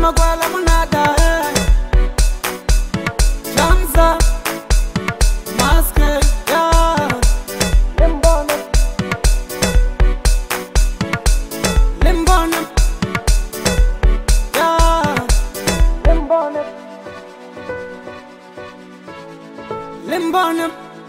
makwala munada Shamsa Maske ya Limbona Limbona ya Limbona Limbona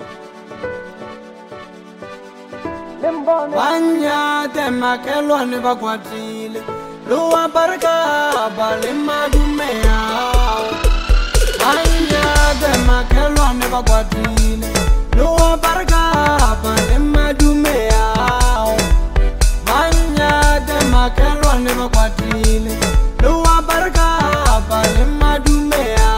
Banya tema kelwane bakwatile Luwa barka balima dumea Banya tema kelwane bakwatile Luwa barka balima dumea Banya tema kelwane bakwatile Luwa barka balima dumea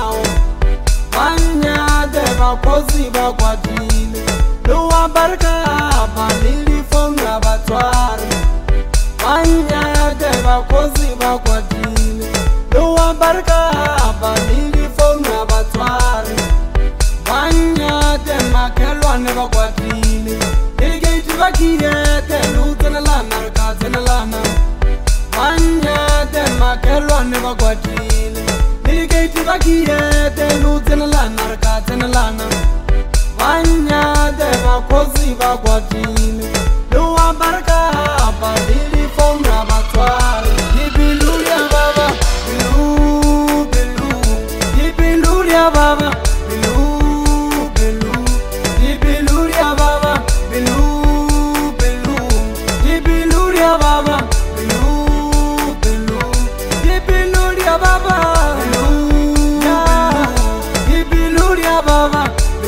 Banya tema kozi bakwatile Luwa barka balili fonga batwari Banya deba kozi bakwatile Luwa barka balili fonga batwari Banya dema kelwane bakwatile Iligeti bakiye telu tenelana rika tenelana Banya dema kelwane bakwatile Iligeti bakiye telu tenelana rika tenelana Banya deba kozi bakwatile Luwa barka balili fonga batwari Yibilulia baba bilu bilu Yibilulia baba bilu bilu Yibilulia baba bilu bilu Yibilulia baba bilu bilu Yibilulia baba bilu Yibilulia baba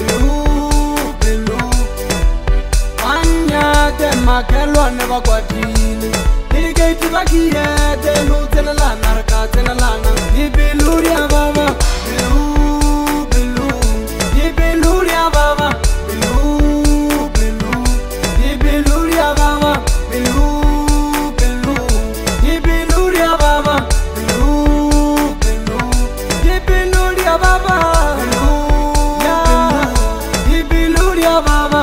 Tema kelwane bakwatile Iligeti bakiye telu tenelana raka tenelana Yibiluria baba bilu bilu Yibiluria baba bilu bilu Yibiluria baba bilu bilu Yibiluria baba bilu bilu Yibiluria baba bilu Yibiluria baba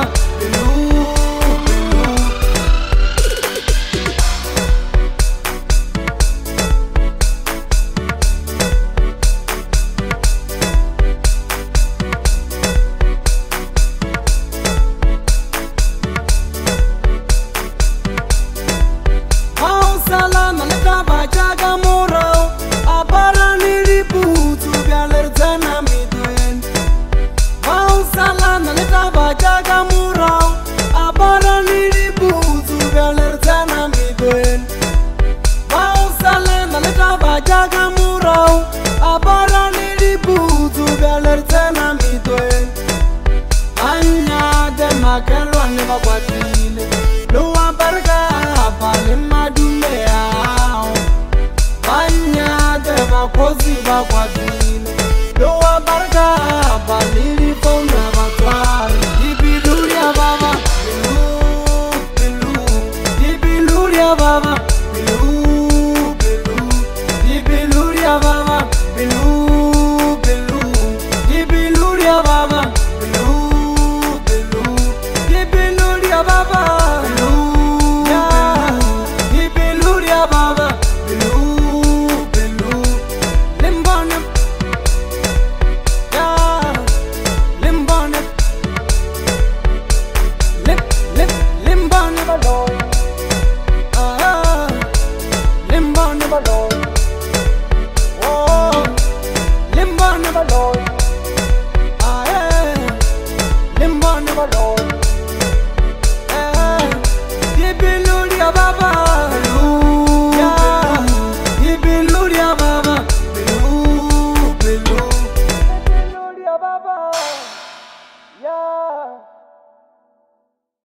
Salama letaba jaga murau Abara niliputu bialertana midwen Mau salama letaba jaga murau Abara niliputu bialertana midwen Mau salama letaba jaga murau Abara niliputu bialertana midwen Anya dema kelwane bakwatile Luwa barka balima dumea Banya deba kozi bakwatile Luwa barka balili fonga batwari